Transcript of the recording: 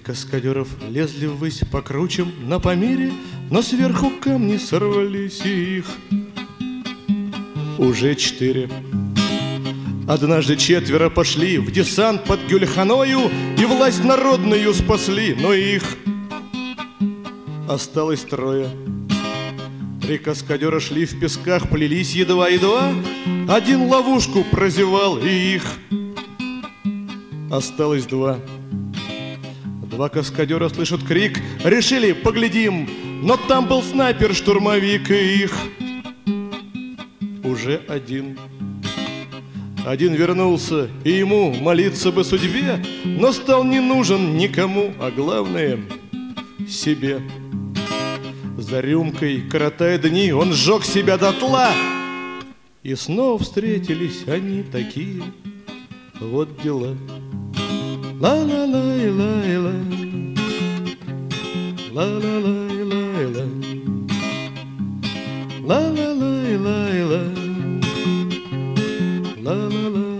каскадеров лезли ввысь по кручам на Памире, но сверху камни сорвались, и их уже 4. Однажды 4 пошли в десант под Гюльханою и власть народную спасли, но их осталось 3. 3 каскадера шли в песках, плелись едва-едва, один ловушку прозевал, и их осталось 2. 2 каскадера слышат крик, решили, поглядим, но там был снайпер-штурмовик, и их уже 1. 1 вернулся, и ему молиться бы судьбе, но стал не нужен никому, а главное — себе. За рюмкой, коротая дни, он сжег себя дотла, и снова встретились они такие вот дела. Ла-ла-лай-лай-ла, ла-ла-лай-лай-ла, ла-ла-лай-лай-ла, ла-ла-лай.